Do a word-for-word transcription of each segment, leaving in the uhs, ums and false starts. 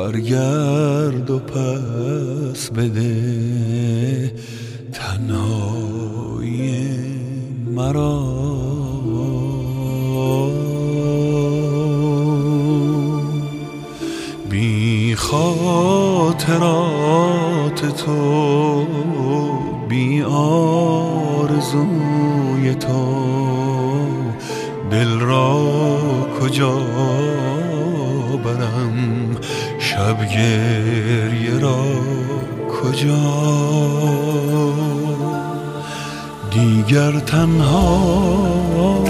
برگرد و پس بده تنهایی مرا. بی خاطرات تو، بی آرزوی تو، دل را کجا برم، شب گریه را کجا. دیگر تنها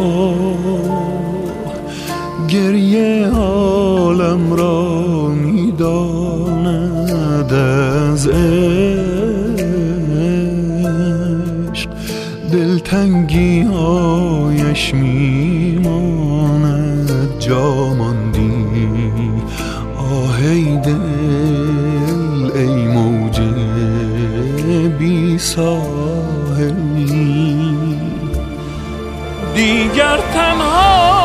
گریه عالم را میداند، از عشق دلتنگی هایش میماند. جا ماندی آه ای دل، ای موج بی ساحلی. دیگر تنها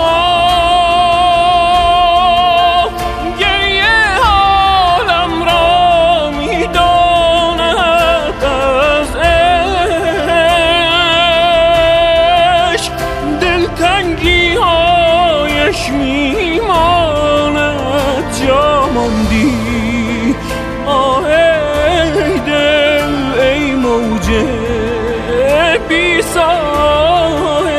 میماند. جا ماندی آه ای دل، ای موج بی ساحل.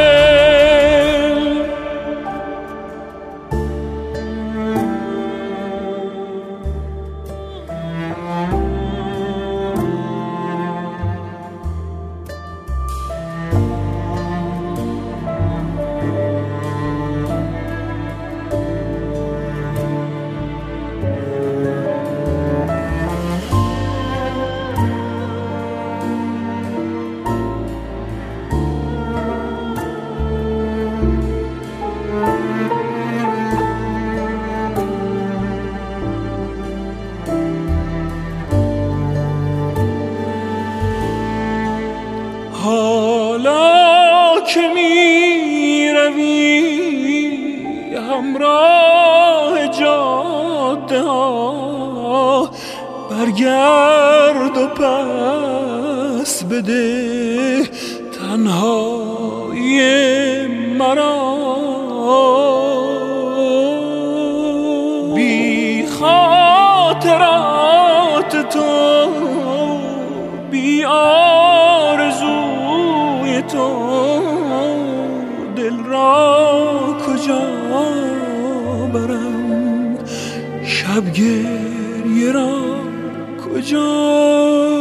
حالا که می روی همراه جاده ها، برگرد و پس بده تنهایی مرا. بی خاطرات تو، بی آرزوی تو، دل را کجا برم، شب گریه را کجا.